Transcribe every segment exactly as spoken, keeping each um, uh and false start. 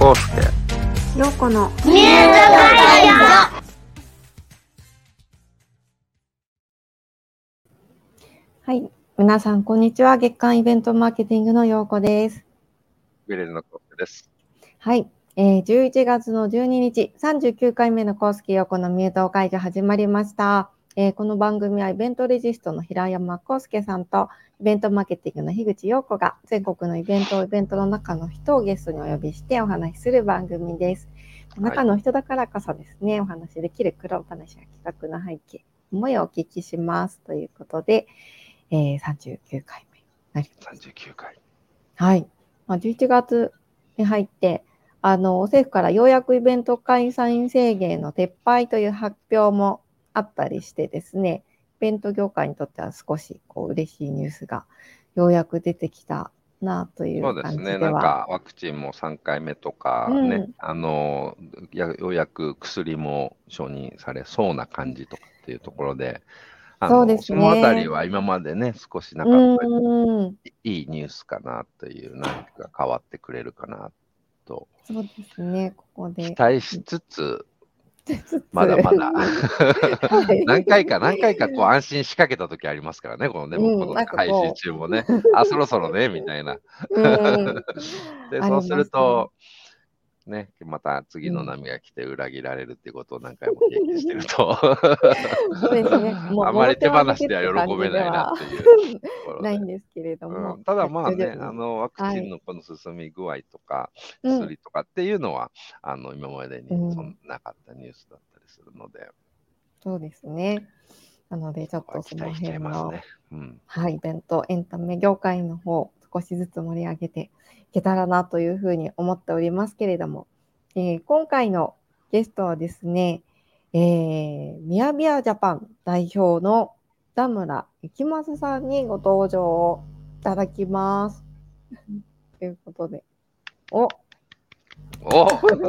康介陽子のミュート会話。 はい、皆さんこんにちは。月間イベントマーケティングの陽子です。 ビレーズの康介です。 はい、えー、じゅういちがつのじゅうににち、さんじゅうきゅうかいめの康介陽子のミュート会議始まりました。えー、この番組はイベントレジストの平山康介さんとイベントマーケティングの樋口陽子が全国のイベントイベントの中の人をゲストにお呼びしてお話しする番組です。中の人だからこそですね、はい、お話しできる黒話や企画の背景、思いをお聞きしますということで、えー、さんじゅうきゅうかいめになります。 さんじゅうきゅうかい。 はい。まあ、じゅういちがつに入って、あの、政府からようやくイベント開催制限の撤廃という発表もあったりしてですね、イベント業界にとっては少しこう嬉しいニュースがようやく出てきたなという感じでは。そうですね。 なんかワクチンもさんかいめとかね、うん、あのやようやく薬も承認されそうな感じとかっていうところで、あの そうですね、そのあたりは今までね少しなかったいいニュースかなという、何かが変わってくれるかなと。 そうですね、ここで期待しつつ。まだまだ何回か何回かこう安心しかけた時ありますからね、このね、うん、この配信中もね、あ、そろそろねみたいな。で、そうするとね、また次の波が来て裏切られるっていうことを何回も経験してると、そうですね、もうあまり手放しでは喜べないなっていうところでないんですけれども、うん、ただまあね、あのワクチンのこの進み具合とか、はい、薬とかっていうのは、うん、あの今までにそんなかったニュースだったりするので、うん、 そうですね。なのでちょっとその辺の、 ね、うん、 はい、イベントエンタメ業界の方少しずつ盛り上げていけたらなというふうに思っておりますけれども、えー、今回のゲストはですね、えー、ミヤビヤジャパン代表の田村幸正さんにご登場をいただきます。ということで、おお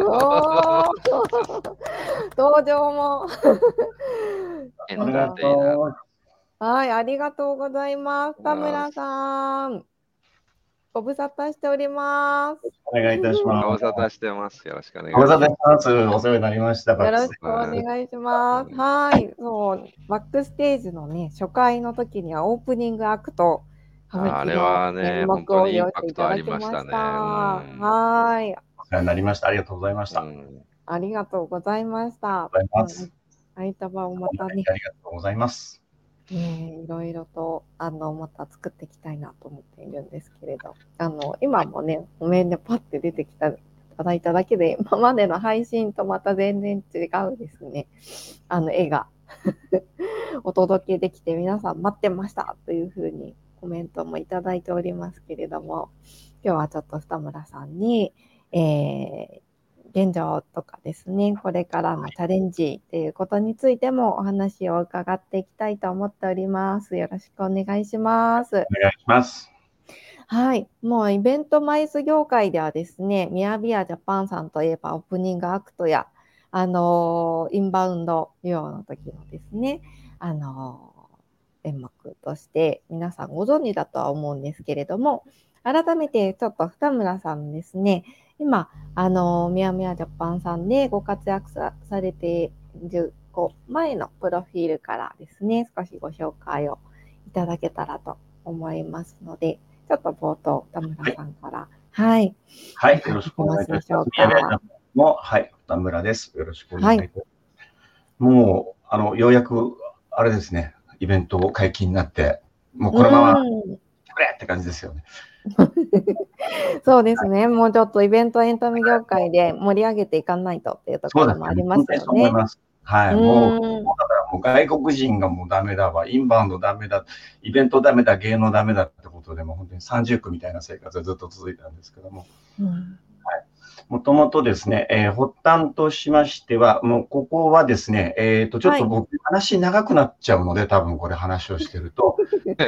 登場もエンターテイナー。 はい、ありがとうございます。田村さん。ご無沙汰しております。 お願いいたします。 ご無沙汰してます。よろしくお願いします。ご無沙汰します。お世話になりました。 よろしくお願いします。はい。そう、バックステージのね、初回の時にはオープニングアクト、 あれはね、本当にインパクトありましたね。 はい。 お世話になりました。ありがとうございました。うん、 ありがとうございました。 ありがとうございます。 空いた場をまたね。 ありがとうございます。 ね、いろいろとあのまた作っていきたいなと思っているんですけれど、あの今もね、お面でパッて出てきたいただいただけで、今までの配信とまた全然違うですね、あの絵がお届けできて、皆さん待ってましたというふうにコメントもいただいておりますけれども、今日はちょっと二村さんに、えー現状とかですね、これからのチャレンジということについてもお話を伺っていきたいと思っております。よろしくお願いします。 お願いします。 はい、もうイベントマイス業界ではですね、ミヤビヤジャパンさんといえばオープニングアクトや、あのー、インバウンド利用の時のですね、あのー、演目として皆さんご存知だとは思うんですけれども、改めてちょっと二村さんですね、今、あの、ミヤミヤジャパンさんでご活躍 さ, されているこう前のプロフィールからですね、少しご紹介をいただけたらと思いますので、ちょっと冒頭、田村さんから。はい。 はい、よろしくお願いいたします。ミヤビヤジャパンも、はい、田村です。よろしくお願いいたします。はい、もう、あの、ようやく、あれですね、イベント解禁になって、もうこのまま、くれって感じですよね。 そうですね、はい、もうちょっとイベントエンタメ業界で盛り上げていかないとっていうところもありますよね。 そう思います。はい、もう、だからもう外国人がもうダメだわ、インバウンドダメだ、イベントダメだ、芸能ダメだってことで、もう本当にさんじゅうくみたいな生活がずっと続いたんですけども。もともとですね、えー、発端としましては、もうここはですね、えっと、ちょっと僕、はい、話長くなっちゃうので、多分これ話をしてると。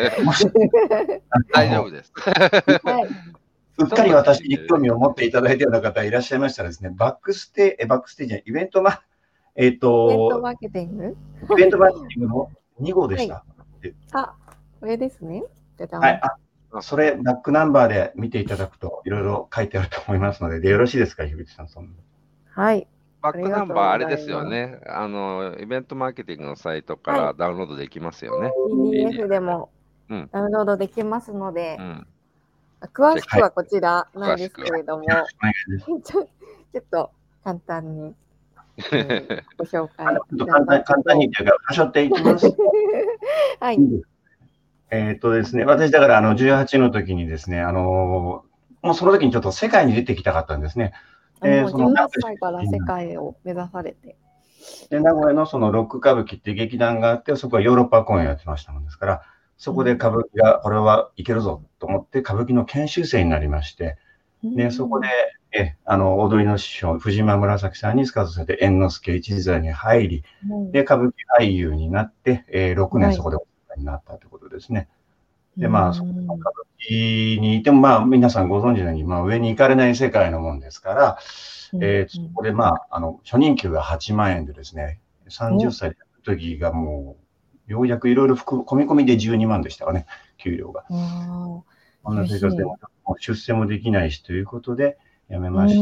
大丈夫です。 はい、うっかり私に興味を持っていただいたような方いらっしゃいましたらですね、バックステージ、バックステージ、イベントマ、えっと、 イベントマーケティングイベントマーケティングのに号でした。 はい、あ、これですね。 はい、あ、 それ、バックナンバーで見ていただくと、いろいろ書いてあると思いますので、でよろしいですか、樋口さん。そんなはい。 バックナンバー、あれですよね。あの、イベントマーケティングのサイトからダウンロードできますよね。 ピーディーエフ でもダウンロードできますので、うん、詳しくはこちらなんですけれども、はい、ちょっと簡単に、えー、ご紹介簡単。簡単にというか、はしょっていきます。はい。えっとですね、私だからあのじゅうはちの時にですね、あのー、もうその時にちょっと世界に出てきたかったんですね。 えー、そのじゅうはっさいから世界を目指されて。 で名古屋のそのロック歌舞伎っていう劇団があって、そこはヨーロッパ公演やってましたもんですから、そこで歌舞伎が、これはいけるぞと思って歌舞伎の研修生になりまして、で、そこで、え、あの、踊りの師匠、藤間紫さんにスカウトされて、猿之助一座に入り、で、歌舞伎俳優になって、えー、ろくねんそこでお世話になったということですね。はい、で、まあ、その歌舞伎にいても、まあ、皆さんご存知のように、まあ、上に行かれない世界のもんですから、えー、そこで、まあ、あの、初任給がはちまんえんでですね、さんじゅっさいの時がもう、ようやくいろいろ込み込みでじゅうにまんでしたかね、給料が。こんな生活でも出世もできないしということで辞めました。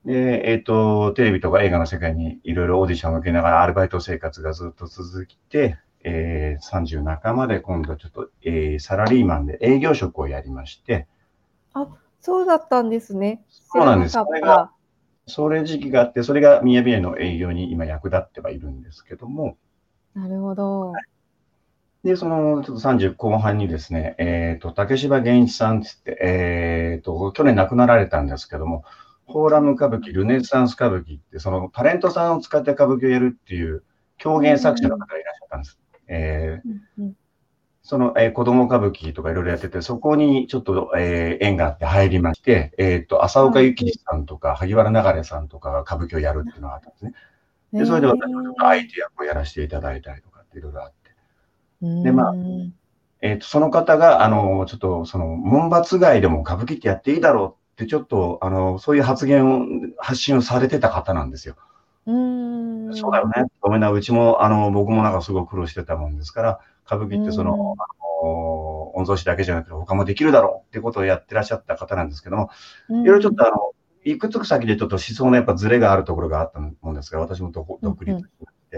で、えっと、テレビとか映画の世界にいろいろオーディションを受けながらアルバイト生活がずっと続いて、えー、さんじゅう半ばで今度ちょっと、えー、サラリーマンで営業職をやりまして。 あ、そうだったんですね。 そうなんです。それが、それ時期があって、それがミヤビヤの営業に今役立ってはいるんですけども。 なるほど。はい、 で、その、ちょっとさんじゅう後半にですね、えっと、竹柴源一さんって言って、えっと、去年亡くなられたんですけども、フォーラム歌舞伎、ルネサンス歌舞伎って、そのタレントさんを使って歌舞伎をやるっていう狂言作者の方がいらっしゃったんです。えー、その、えー、子供歌舞伎とかいろいろやってて、そこにちょっと、えー、縁があって入りまして、えっと、浅岡幸二さんとか、萩原流さんとかが歌舞伎をやるっていうのがあったんですね。で、それで私はちょっと相手役をやらせていただいたりとかっていろいろあって。で、まあ、えっと、その方が、あの、ちょっと、その、門閥外でも歌舞伎ってやっていいだろうって、ちょっと、あの、そういう発言を、発信をされてた方なんですよ。うーん。そうだよね。ごめんな、うちも、あの、僕もなんかすごい苦労してたもんですから、歌舞伎ってその、あの、御曹司だけじゃなくて他もできるだろうっていうことをやってらっしゃった方なんですけども、いろいろちょっとあの、いくつか先でちょっと思想のやっぱズレがあるところがあったもんですから、私も独立して、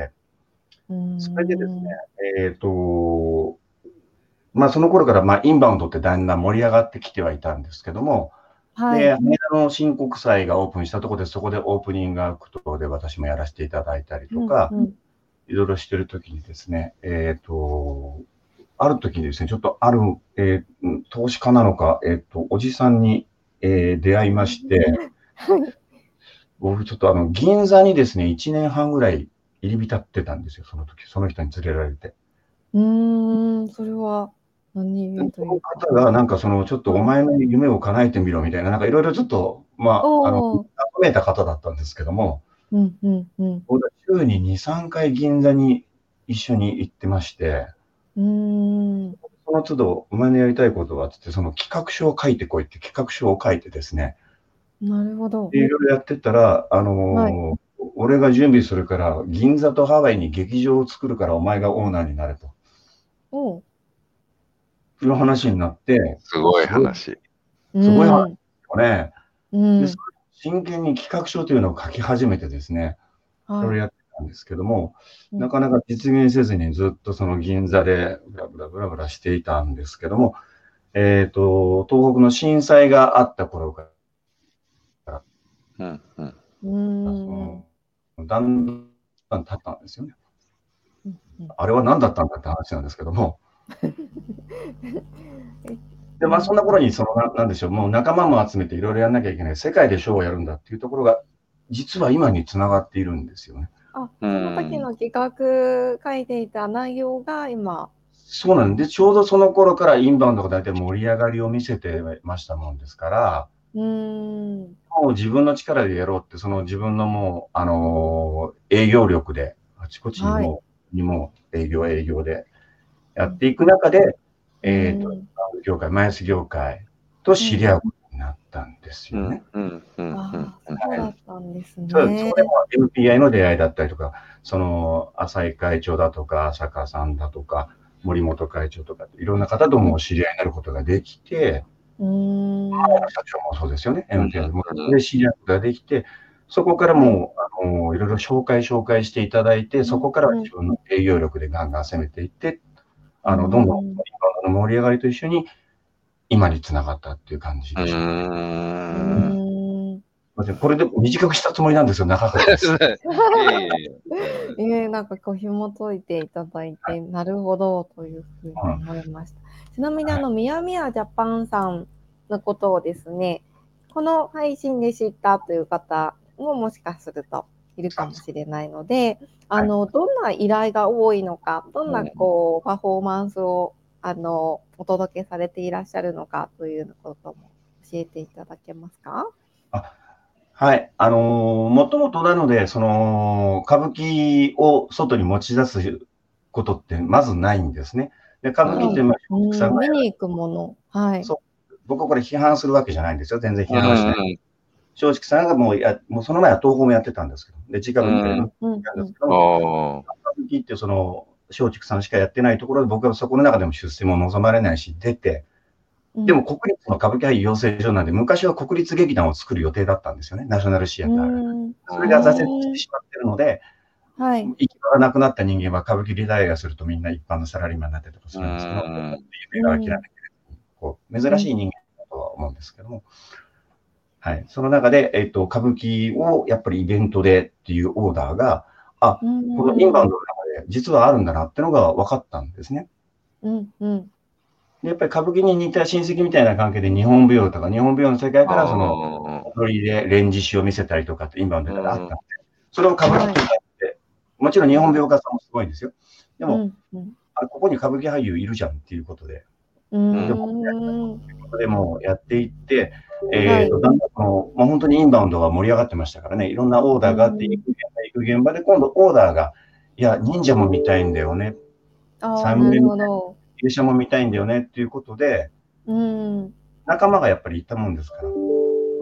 それでですね、えっと、まあその頃からまあインバウンドってだんだん盛り上がってきてはいたんですけども、はい、で、羽田の新国際がオープンしたところで、そこでオープニングアクトで私もやらせていただいたりとか、いろいろしてるときにですね、えっと、あるときにですね、ちょっとある、えー、投資家なのか、えっと、おじさんに、えー、出会いまして、僕ちょっとあの、銀座にですね、いちねんはんぐらい入り浸ってたんですよ、その時、その人に連れられて。 うーん、それは何というか。その方が、なんかその、ちょっとお前の夢を叶えてみろみたいな、なんかいろいろちょっと、まあ、あの、集めた方だったんですけども、 うんうんうん、 僕は週にに、さんかい銀座に一緒に行ってまして、うーん、その都度、お前のやりたいことはってって、その企画書を書いてこいって企画書を書いてですね、 なるほど。 いろいろやってたら、あのーはい、俺が準備するから、銀座とハワイに劇場を作るからお前がオーナーになれと。おう。いう話になって。 すごい話。 すごい話ですよね。うん、で真剣に企画書というのを書き始めてですね、はい、いろいろやってたんですけども、うん、なかなか実現せずにずっとその銀座でブラブラブラブラしていたんですけども、えっと、東北の震災があった頃から、うんうん、だんだん経ったんですよね。うんうん、あれは何だったんだって話なんですけども。で、まあそんな頃にそのな、なんでしょう、もう仲間も集めていろいろやんなきゃいけない、世界でショーをやるんだっていうところが、実は今につながっているんですよね。 あ、その時の企画書いていた内容が今。 そうなんで、ちょうどその頃からインバウンドが大体盛り上がりを見せてましたもんですから、うーん、もう自分の力でやろうって、その自分のもう、あのー、営業力で、あちこちにも、はい、にも営業営業でやっていく中で、うん、えっと、業界、マイアス業界と知り合うことになったんですよね。 ああ、そうだったんですね。 そう、それも エムピーアイ の出会いだったりとか、その、浅井会長だとか、坂さんだとか、 森本会長とか、いろんな方ともお知り合いになることができて、 うーん。 社長もそうですよね。エムティーアール もで知り合うことができて、そこからもう、あの、いろいろ紹介紹介していただいて、そこからは自分の営業力でガンガン攻めていって、あの、どんどんインバウンドの盛り上がりと一緒に、今につながったっていう感じでしょうね。これで短くしたつもりなんですよ、長かったです。 ええ、なんかこう紐解いていただいて、なるほどというふうに思いました。ちなみにあの、ミヤミヤジャパンさんのことをですね、この配信で知ったという方ももしかするといるかもしれないので、あの、どんな依頼が多いのか、どんなこうパフォーマンスをあのお届けされていらっしゃるのかということも教えていただけますか？ あ、はい、あのー、もともとなので、その歌舞伎を外に持ち出すことってまずないんですね。で、歌舞伎ってまあ、 うん、見に行くもの、はい。 そう、僕はこれ批判するわけじゃないんですよ。全然批判はしない。松竹さんがもうや、もうその前は東宝もやってたんですけど、で、近くにやるんですけど、歌舞伎ってその松竹さんしかやってないところで、僕はそこの中でも出世も望まれないし、出て、でも国立の歌舞伎俳優養成所なんで、昔は国立劇団を作る予定だったんですよね、ナショナルシアターが。それが挫折してしまってるので、はい、行き場がなくなった人間は歌舞伎リタイアするとみんな一般のサラリーマンになってとかするんですけど、夢が諦めてる、こう珍しい人間だとは思うんですけども、はい、その中で、えっと、歌舞伎をやっぱりイベントでっていうオーダーが、あ、このインバウンドの中で実はあるんだなってのが分かったんですね。 うんうんやっぱり歌舞伎に似た親戚みたいな関係で日本舞踊とか、日本舞踊の世界からその踊りで連獅子を見せたりとかってインバウンドであったので、それを歌舞伎になって、もちろん日本舞踊家さんもすごいんですよ。でも、うんうん、あここに歌舞伎俳優いるじゃんっていうことで、でもでもやっていって、えーと、だんだんこの、もう本当にインバウンドが盛り上がってましたからね、いろんなオーダーがあって、行く現場、行く現場で今度オーダーが、いや、忍者も見たいんだよね。 あなるほど。 勇者も見たいんだよねっていうことで、うん、仲間がやっぱりいたもんですから。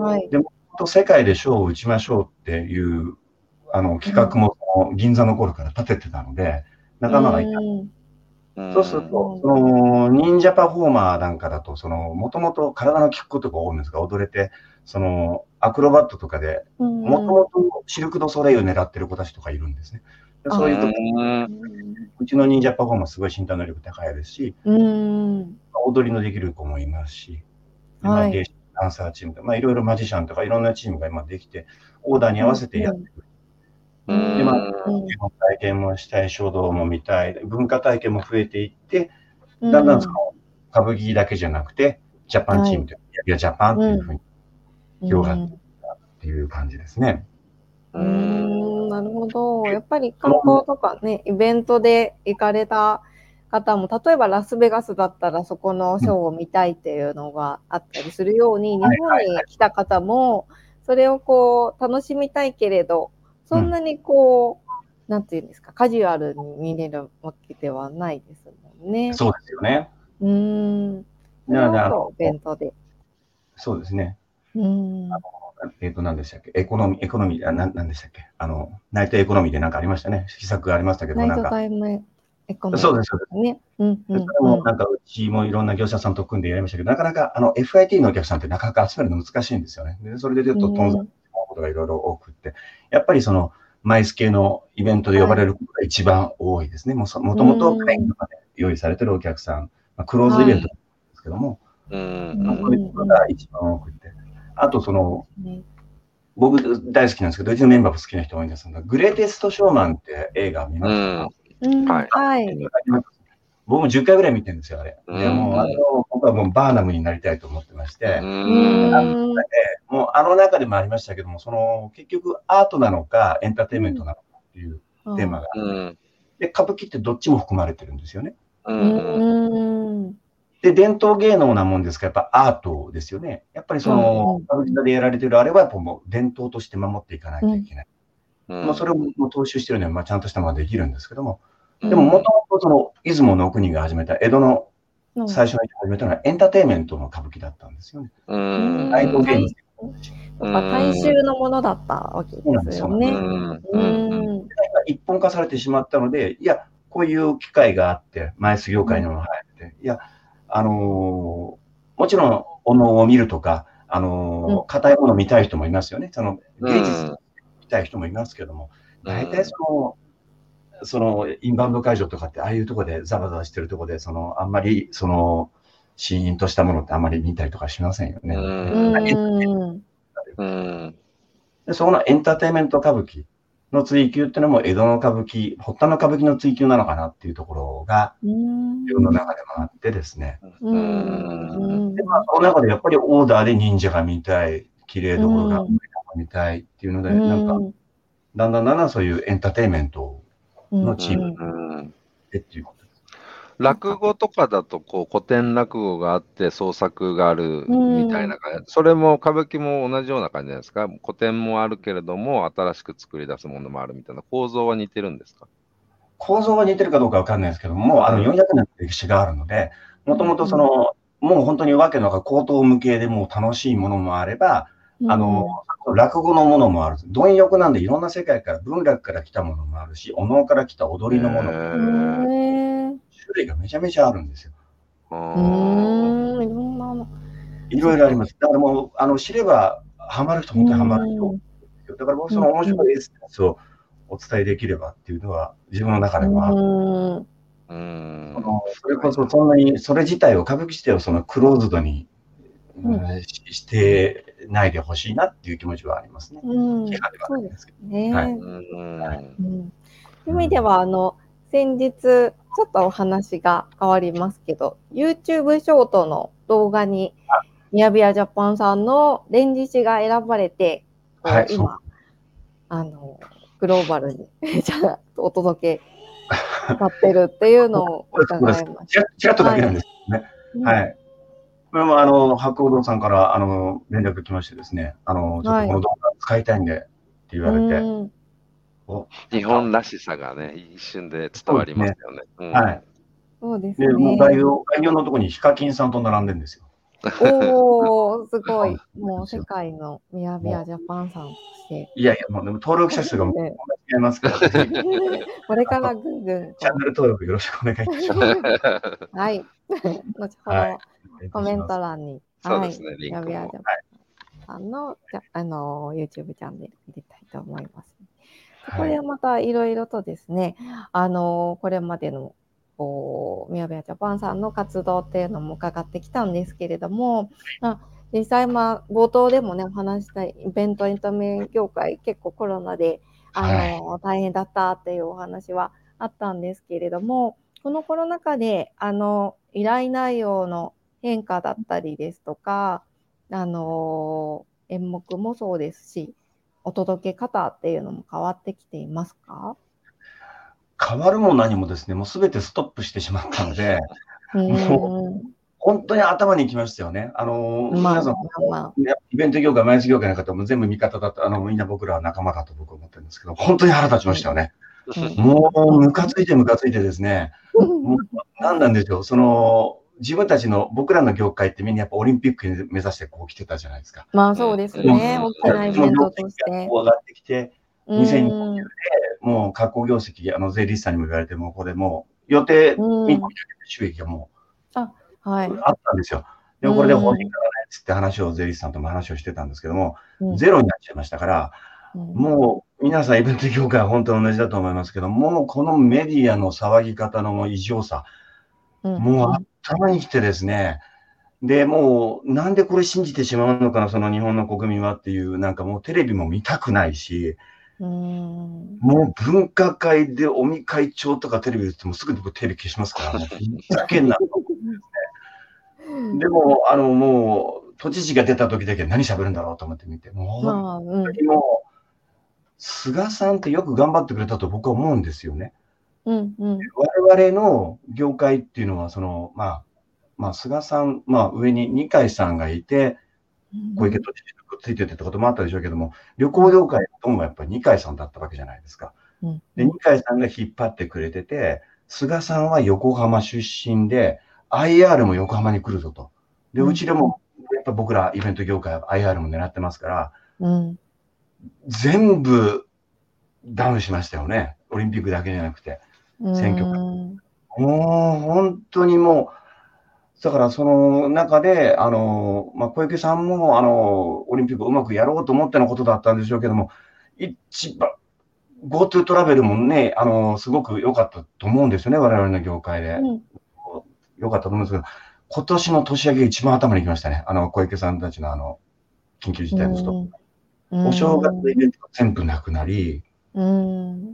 はい、でも、世界でショーを打ちましょうっていうあの企画も、うん、銀座の頃から立ててたので、仲間がいた。うん、そうすると、その忍者パフォーマーなんかだと、そのもともと体の効くことが多いんですが、踊れて、そのアクロバットとかで、もともとシルク・ドゥ・ソレイユを狙ってる子たちとかいるんですね。そういうとこうちの忍者パフォーマーすごい身体能力高いですし、うん踊りのできる子もいますし、はい、ダンサーチームとか、まあ、いろいろマジシャンとかいろんなチームが今できて、オーダーに合わせてやってくる。うん、で、まあ、日本体験もしたい、書道も見たい、文化体験も増えていって、だんだんその歌舞伎だけじゃなくて、ジャパンチームという、いや、ジャパンっていうふうに広がっていったっていう感じですね。 うーん、なるほど。やっぱり観光とかね、イベントで行かれた方も、例えばラスベガスだったらそこのショーを見たいっていうのがあったりするように、日本に来た方もそれをこう楽しみたいけれど、そんなにこう、うん、なんていうんですか、カジュアルに見れるわけではないですもんね。 そうですよね。 うーん。なるほど、イベントで。 そうですね。 うん。 えっ、ー、と、何でしたっけエコノミー、エコノミー、あ、な、なんでしたっけあの、ナイトエコノミーでなんかありましたね。施策がありましたけど、なんか。 ナイトタイムエコノミー。 そうです、そうです。 ね。うん、うん。 それも、なんか、うちもいろんな業者さんと組んでやりましたけど、なかなか、あの、エフアイティー のお客さんってなかなか集めるの難しいんですよね。で、それでちょっと頓挫することがいろいろ多くって、やっぱりその、マイス系のイベントで呼ばれることが一番多いですね。はい、もともと会員とかで用意されてるお客さん、まあ、クローズイベントですけども、はい、まあ、そういうことが一番多くて。あと、その、うん僕大好きなんですけど、うちのメンバーも好きな人多いんですが、グレーテストショーマンって映画見ましたか？ うん、はい。 僕もじゅっかいぐらい見てるんですよ、あれ。でもう、あの、僕はもうバーナムになりたいと思ってまして、うんあのもうあの中でもありましたけども、その、結局アートなのかエンターテインメントなのかっていうテーマがあって、うん、で、歌舞伎ってどっちも含まれてるんですよね。うんで、伝統芸能なもんですから、やっぱアートですよね。やっぱりその、歌舞伎座でやられてるあれは、やっぱもう伝統として守っていかなきゃいけない。うん、まあそれをもう踏襲してるのは、まあちゃんとしたものができるんですけども、うん、でももともとその、出雲の国が始めた、江戸の最初に始めたのはエンターテインメントの歌舞伎だったんですよね。うん。大道芸人。 大衆のものだったわけですよね。うん。 一本化されてしまったので、いや、 こういう機会があって、マイス業界にも入って、うん、いや、あのー、もちろん、お能を見るとか、あのー、硬、うん、いものを見たい人もいますよね。その芸術見たい人もいますけども、うん、大体その、そのインバウンド会場とかって、ああいうところでザバザバしてるところで、そのあんまりそのシーンとしたものってあんまり見たりとかしませんよね。うんうん、でそのエンターテインメント歌舞伎の追求っていうのも江戸の歌舞伎、堀田の歌舞伎の追求なのかなっていうところが自分の中でもあってですね。うんでまあ、その中でやっぱりオーダーで忍者が見たい、綺麗どころが見たいっていうので、なんかだんだんだんだんそういうエンターテインメントのチームでっていうことです。 落語とかだとこう古典落語があって創作があるみたいな感じ、それも歌舞伎も同じような感じなんですか？古典もあるけれども新しく作り出すものもあるみたいな構造は似てるんですか？ 構造は似てるかどうかわかんないですけども、もうあのよんひゃくねんの歴史があるので、もともとその、もう本当にわけのわかる高等無形でもう楽しいものもあれば、あの、落語のものもある。貪欲なんでいろんな世界から、文楽から来たものもあるし、お能から来た踊りのものもある。種類がめちゃめちゃあるんですよ。いろいろあります。だからもう、あの、知ればハマる人、本当にハマる人。だから僕、その面白いエッセンスをお伝えできればっていうのは、自分の中でもある。うん、それこそ、そんなに、それ自体を、歌舞伎自体をそのクローズドに、うん、してないでほしいなっていう気持ちはありますね。 うん、そうですね。はい。うん。そういう意味では、あの、先日、ちょっとお話が変わりますけど、YouTube ショートの動画に、ミヤビヤジャパンさんの連日誌が選ばれて、はい、今、あの、グローバルにじゃあお届けさってるっていうのを伺いました。 ちらっとだけなんですね。はい。はい、これもあの博報堂さんからあの連絡来ましてですね、あのちょっとこの動画使いたいんでって言われて、 はい、日本らしさがね一瞬で伝わりますよね。 うん、はい。 そうですね。 でもう概要概要のところにヒカキンさんと並んでるんですよ。 おお、すごい。もう世界のミヤビヤジャパンさんとして。 いやいや、もうでも登録者数がもう違いますから、ね。 これからぐんぐん。 チャンネル登録よろしくお願いいたします。 はい。後ほどコメント欄に。 そうですね、リンクも。 ミヤビヤジャパンさんの、あの、YouTube チャンネル入れたいと思います。これはまたいろいろとですね、あの、これまでのこうミヤビヤジャパンさんの活動っていうのも伺ってきたんですけれども、あ実際、まあ、冒頭でもねお話したイベントエンタメ業界結構コロナであの、はい、大変だったっていうお話はあったんですけれども、このコロナ禍であの依頼内容の変化だったりですとか、あの演目もそうですし、お届け方っていうのも変わってきていますか？ 変わるも何もですね、もうすべてストップしてしまったので、もう本当に頭にきましたよね。あの、まあ、皆さん、まあ、イベント業界、マイス業界の方も全部味方だと、あの、みんな僕らは仲間だと僕は思ってるんですけど、本当に腹立ちましたよね。うん、もう、ムカついてムカついてですね、もう何なんでしょう、その、自分たちの、僕らの業界ってみんなやっぱオリンピック目指してこう来てたじゃないですか。 まあそうですね、大きなイベントとして。 上がってきて、にせんにじゅうねんで、もう、確保業績、あの、税理士さんにも言われて、もう、これもう、予定に収益がもう、あ、はい。あったんですよ。でも、これで法人化がないっつって話を、税理士さんとも話をしてたんですけども、ゼロになっちゃいましたから、もう、皆さん、イベント業界は本当に同じだと思いますけど、もう、このメディアの騒ぎ方の異常さ、もう、頭にきてですね、で、もう、なんでこれ信じてしまうのかな、その日本の国民はっていう、なんかもうテレビも見たくないし、うんもう文化会で尾身会長とかテレビで言ってもすぐ僕テレビ消しますから、もうふざけんなと思ってですね。でも、あの、もう、都知事が出た時だけ何喋るんだろうと思って見て、もう、本当にもう、菅さんってよく頑張ってくれたと僕は思うんですよね。うんうん、我々の業界っていうのは、その、まあ、まあ、菅さん、まあ、上に二階さんがいて、小池都知事とくっついててってこともあったでしょうけども、旅行業界のトンはやっぱり二階さんだったわけじゃないですか。で、二階さんが引っ張ってくれてて、菅さんは横浜出身で、アイアール も横浜に来るぞと。で、うちでも、やっぱ僕らイベント業界は アイアール も狙ってますから、うん、全部ダウンしましたよね。オリンピックだけじゃなくて。 選挙が。もう本当にもう、だからその中で、あの、まあ、小池さんも、あの、オリンピックをうまくやろうと思ってのことだったんでしょうけども、一番、GoTo トラベルもね、あの、すごく良かったと思うんですよね、我々の業界で。うん、良かったと思うんですけど、今年の年明けが一番頭にきましたね。あの、小池さんたちのあの、緊急事態のストップ。お正月のイベントが全部なくなり、うん、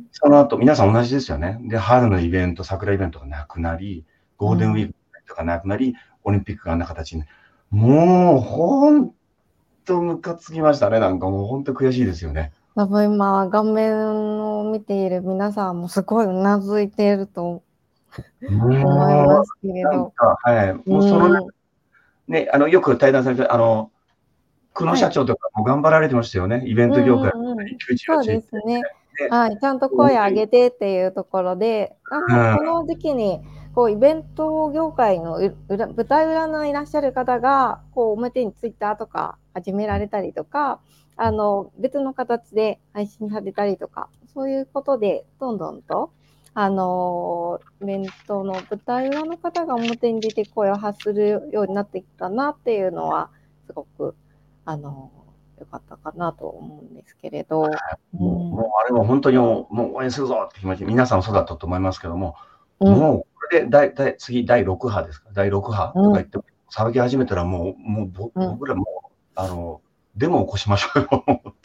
その後、皆さん同じですよね。で、春のイベント、桜イベントがなくなり、ゴールデンウィークとかなくなり、オリンピックがあんな形に。もう、ほんとムカつきましたね。なんかもうほんと悔しいですよね。 多分今、画面を見ている皆さんもすごいうなずいていると思いますけれど。 はい。もうその、ね、あの、よく対談されて、あの、久野社長とかも頑張られてましたよね、はい、イベント業界。 うんうんうん、そうですね。はい、ちゃんと声上げてっていうところで、あの、この時期に、こう、イベント業界の裏舞台裏のいらっしゃる方が、こう、表にツイッターとか始められたりとか、あの、別の形で配信されたりとか、そういうことで、どんどんと、あの、イベントの舞台裏の方が表に出て声を発するようになってきたなっていうのは、すごく、あの、よかったかなと思うんですけれど。 もう、うん、もうあれは本当にもう、もう応援するぞって気持ち、皆さんそうだったと思いますけども、うん、もうこれでだいだい次だいろく波ですか、だいろく波とか言って、うん、騒ぎ始めたらもう、もう僕、うん、僕らもあの、デモを起こしましょうよ。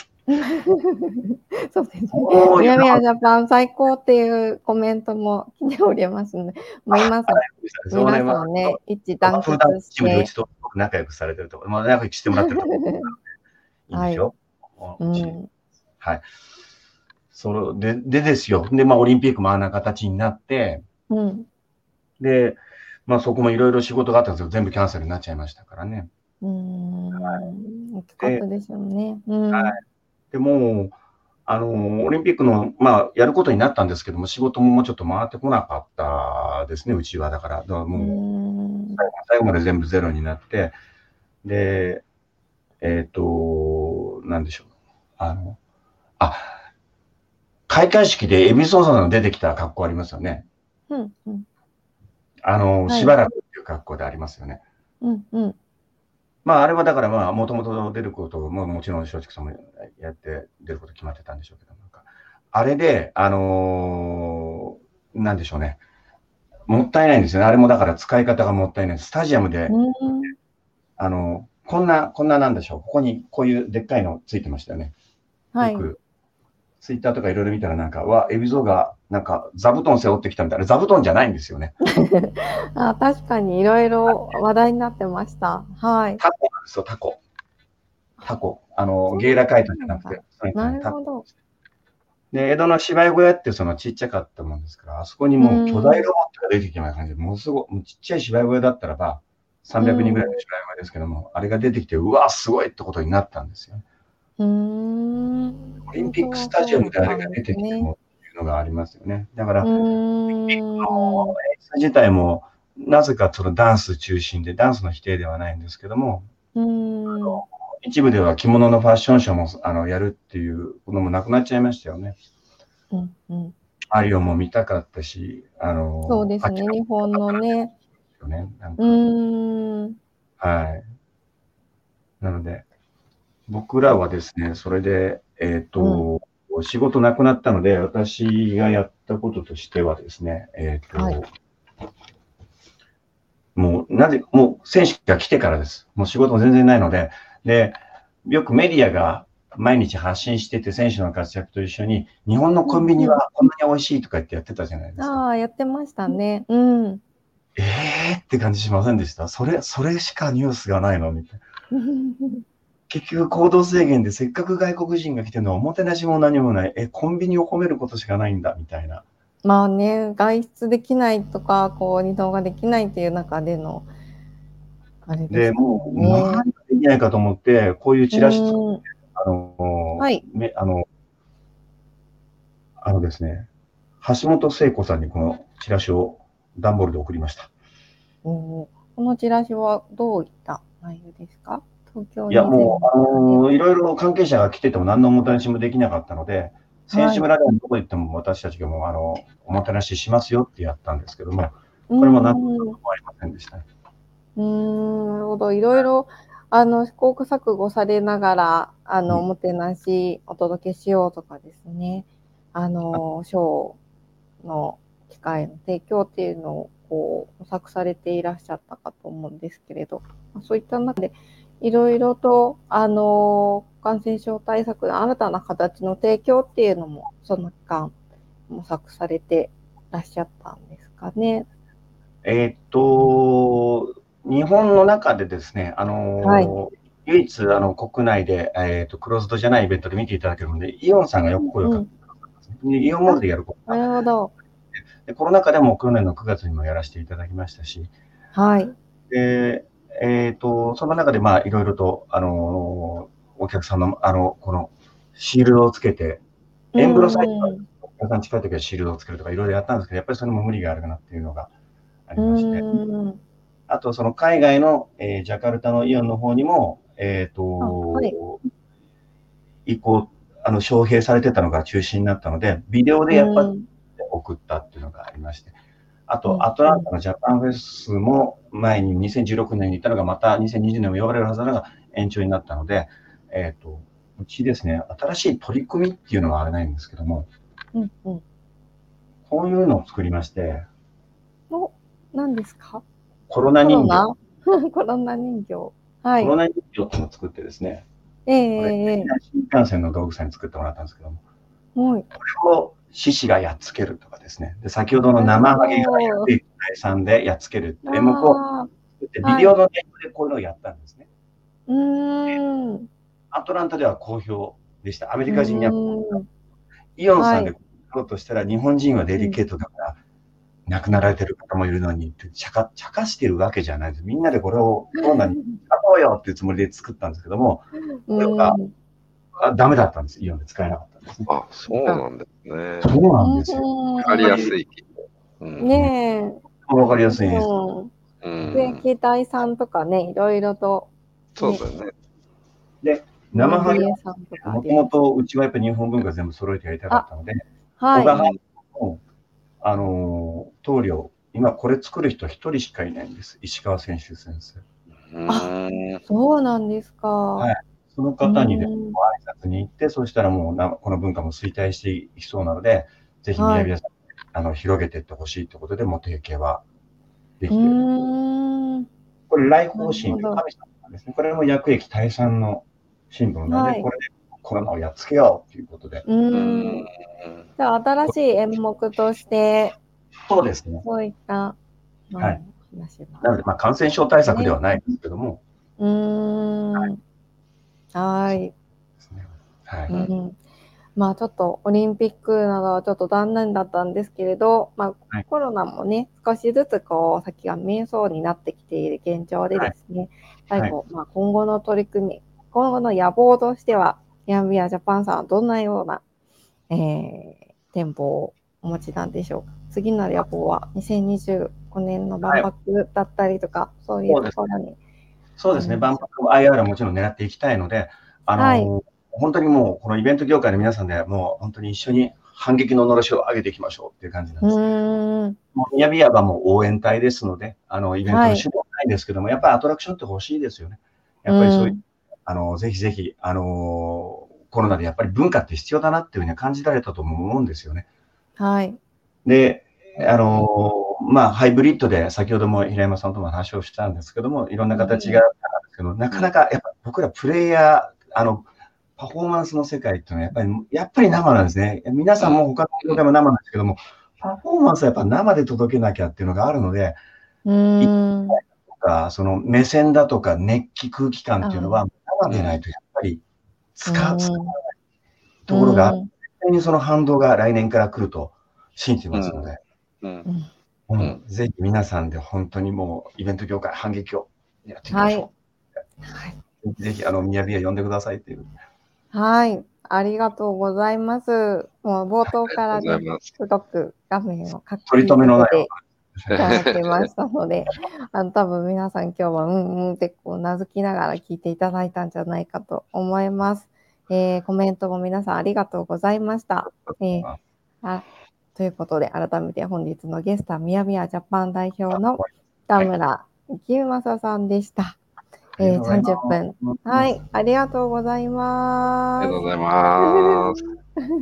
そうですね。みやみやジャパン最高っていうコメントも来ておりますので、もう今さ、皆さんね、一致団結して。 うちと仲良くされてるところ、まあ、仲良くしてもらってるところいいんでしょ、はい、うん、はい。それで、でですよ。で、まあ、オリンピックもあんな形になって、うん、で、まあ、そこもいろいろ仕事があったんですけど、全部キャンセルになっちゃいましたからね。 うん、はい。大きかったですよね。うん、 はい。でも、あの、オリンピックの、まあ、やることになったんですけども、仕事ももうちょっと回ってこなかったですね、うちは。だから、だからもう、最後まで全部ゼロになって、で、えっと、なんでしょう。あの、あ、開会式で海老蔵さんが出てきた格好ありますよね。 うんうん、 あの、はい、しばらくっていう格好でありますよね。 うんうん、 まあ、あれはだからまあ、もともと出ることも、もちろん松竹さんもやって出ること決まってたんでしょうけど、なんかあれで、あのー、なんでしょうね。もったいないんですよね。あれもだから使い方がもったいない。スタジアムで、うん、あの、こんな、こんななんでしょう。ここにこういうでっかいのついてましたよね。はい。よく、ツイッターとかいろいろ見たらなんか、わ、海老蔵がなんか座布団背負ってきたみたいな。座布団じゃないんですよね。 あ、確かにいろいろ話題になってました。はい。 タコなんですよ、タコ。タコ。あの、ゲイラカイトじゃなくて。 なるほど。 で、江戸の芝居小屋ってそのちっちゃかったもんですから、あそこにもう巨大ロボットが出てきたような感じで、ものすごい、ちっちゃい芝居小屋だったらば、さんびゃくにんぐらいの芝居小屋ですけども、あれが出てきて、うわ、すごいってことになったんですよ。 うーん。 オリンピックスタジアムであれが出てきてもっていうのがありますよね。だから、オリンピックの演出自体も、なぜかそのダンス中心で、ダンスの否定ではないんですけども、 うーん。 一部では着物のファッションショーもあのやるっていうのもなくなっちゃいましたよね。 うんうん。 マリオも見たかったし、あの、 そうですね、日本のね。 ねなんかうーん。 はい。なので、僕らはですね、それで、えっと、うん、仕事なくなったので、私がやったこととしてはですね、えっと、はい、もう、なぜ、もう選手が来てからです。もう仕事も全然ないので、で、よくメディアが毎日発信してて、選手の活躍と一緒に、日本のコンビニはこんなに美味しいとか言ってやってたじゃないですか。 ああ、やってましたね。うん。 えーって感じしませんでした？それ、それしかニュースがないのみたいな。結局行動制限でせっかく外国人が来てるのはおもてなしも何もない。え、コンビニを褒めることしかないんだみたいな。 まあね、外出できないとか、こう移動ができないっていう中での、あれですね。 で、もう、何ができないかと思って、こういうチラシ作って、あの、はい。め、あの、あのですね、橋本聖子さんにこのチラシを段ボールで送りました。 おこのチラシはどういった内容ですか？東京いや、もう、あのー、いろいろ関係者が来てても何のおもてなしもできなかったので、 選手村ではどこ行っても私たちがもうあのおもてなししますよってやったんですけども、これも何もありませんでしたね。 うーん、なるほど。いろいろあの試行錯誤されながらあの、うん、おもてなしお届けしようとかですね、あのショーの機会の提供っていうのをこう模索されていらっしゃったかと思うんですけれど、そういった中でいろいろとあの感染症対策の新たな形の提供っていうのもその期間模索されてらっしゃったんですかね。 えー、っと日本の中でですね、あのーはい、唯一あの国内で、えー、っとクローズドじゃないイベントで見ていただけるので、イオンさんがよく声をかけてくださったんですね。うん、イオンモールでやることが。 なるほど。 でコロナ禍でも去年のくがつにもやらせていただきましたし、 はい。 でえー、とその中でまあいろいろと、あのー、お客さんのあのこのシールドをつけて、エンブロサイトお客さん近いときはシールドをつけるとかいろいろやったんですけど、やっぱりそれも無理があるかなっていうのがありまして、あとその海外の、えー、ジャカルタのイオンの方にも、えーとはい、移行あの招聘されてたのが中止になったので、ビデオでやっぱり送ったっていうのがありまして、あとアトランタのジャパンフェスも前ににせんじゅうろくねんに行ったのがまたにせんにじゅうねんも呼ばれるはずなのが延長になったので、えーとうちですね、新しい取り組みっていうのはあれないんですけども、うんうん、こういうのを作りまして、 お、何ですか？ コロナ人形。 コロナ人形。はい。 コロナ人形っていうのを作ってですね、 えー、これ新幹線の道具さんに作ってもらったんですけども、はい、これを獅子がやっつけるとかですね、で先ほどの生ハゲが百いっぱいさんでやっつける演目を作って、ビデオのネットでこういうのをやったんですね。 うーん。 アトランタでは好評でした。アメリカ人にはイオンさんでこうとしたら、日本人はデリケートだから、亡くなられてる方もいるのに、茶化、茶化してるわけじゃないです。みんなでこれをコロナに使おうよっていうつもりで作ったんですけども、これがダメだったんです。イオンで使えなかったんですね。 あ、そうなんですね。 そうなんですよ。 わかりやすい。 うん、ねえ。わかりやすいです。 うん。で、携帯さんとかね、いろいろと、 ね。そうだね。 で、生ハゲもともとうちはやっぱり日本文化全部揃えてやりたかったので、 はい。 小川のあの棟梁、今これ作る人一人しかいないんです。石川選手先生。 あ、そうなんですか。 はい。その方にでも挨拶に行って、そうしたらもうなこの文化も衰退していきそうなので、ぜひ宮城さん、はい、あの広げていってほしいということで、もう提携はできている。これ、来訪神という神様なんですね。これも薬液退散のシンボルなので、はい、これでコロナをやっつけようということで。 うんじゃあ、新しい演目として、 そうですね。 そういった、 まあ、はい。なので、まあ、感染症対策ではないですけども。 うーん。はい。はい。はい。うん、まあ、ちょっとオリンピックなどはちょっと残念だったんですけれど、まあ、はい、コロナもね、少しずつこう、先が見えそうになってきている現状でですね、はい、最後、まあ、今後の取り組み、今後の野望としては、ミヤビアジャパンさんはどんなような、えー、展望をお持ちなんでしょうか。次の野望はにせんにじゅうごねんの万博だったりとか、はい、そういうところに。 そうですね、万博 アイアール はもちろん狙っていきたいので、あのーはい、本当にもうこのイベント業界の皆さんでもう本当に一緒に反撃ののろしを上げていきましょうっていう感じなんです。もうミヤビヤはもう応援隊ですので、あのイベントの主導はないですけども、はい、やっぱりアトラクションって欲しいですよね。やっぱりそういう、あのぜひぜひ、あのー、コロナでやっぱり文化って必要だなっていうふうに感じられたと思うんですよね。 はい。 で、あのー、まあ、ハイブリッドで、先ほども平山さんとも話をしたんですけども、いろんな形があったんですけど、うん、なかなかやっぱ僕らプレイヤー、あの、パフォーマンスの世界っていうのはやっぱり、やっぱり生なんですね。皆さんも他の業界も生なんですけども、パフォーマンスはやっぱ生で届けなきゃっていうのがあるので、 うん。 とか、その目線だとか熱気、空気感っていうのは生でないとやっぱり使う、使わないところがあって、絶対にその反動が来年から来ると信じてますので、うんうんうん、ぜひ皆さんで本当にもうイベント業界反撃をやっていきましょう。はい、ぜひあのミヤビヤ呼んでくださいっていう。 はい、ありがとうございます。もう冒頭からね、すごく画面を書き留めていただきましたので、あの多分皆さん今日はうんうんってこううなずきながら聞いていただいたんじゃないかと思います。 えー、コメントも皆さんありがとうございました。えー、あということで、改めて本日のゲストは、みやびやジャパン代表の田村幸正さんでした。えー、さんじゅっぷん。はい、ありがとうございます。 ありがとうございます。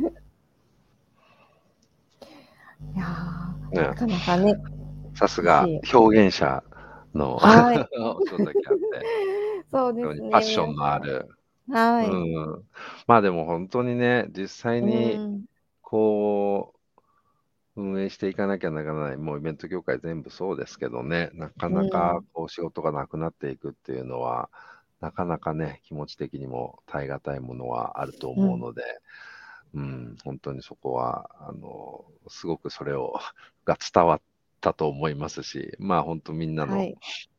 いやー、ね、なかなかね。 さすが表現者の、 はい、 お仕事だけあって。 そうですね。 パッションのある。 はい。 うん。まあでも本当にね、実際にこう、運営していかなきゃならない、もうイベント業界全部そうですけどね、なかなかこう仕事がなくなっていくっていうのは、なかなかね、気持ち的にも耐え難いものはあると思うので、うん、うん、本当にそこは、あの、すごくそれを、が伝わったと思いますし、まあ本当みんなの、はい、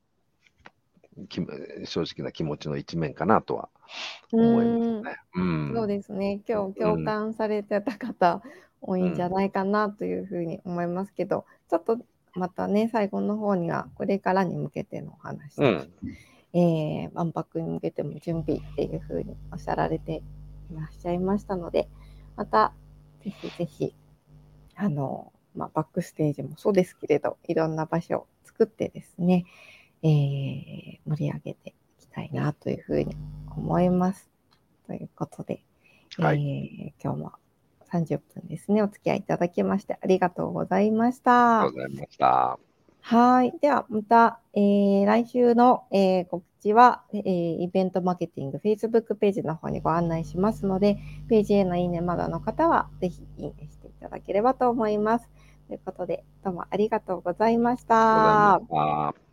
正直な気持ちの一面かなとは思いますね。 うん、そうですね。今日共感されてた方、多いんじゃないかなというふうに思いますけど、ちょっとまたね、最後の方にはこれからに向けてのお話、うん、えー、万博に向けても準備っていうふうにおっしゃられていらっしゃいましたので、またぜひぜひ、あの、まあ、バックステージもそうですけれど、いろんな場所を作ってですね、えー、盛り上げていきたいなというふうに思います。ということで、はい、えー、今日もさんじゅっぷんですね、お付き合いいただきましてありがとうございました。 ありがとうございました。 はい。では、また、えー、来週の、えー、告知は、えー、イベントマーケティング、Facebook ページの方にご案内しますので、ページへのいいねまだの方は、ぜひいいねしていただければと思います。ということで、どうもありがとうございました。 ありがとうございました。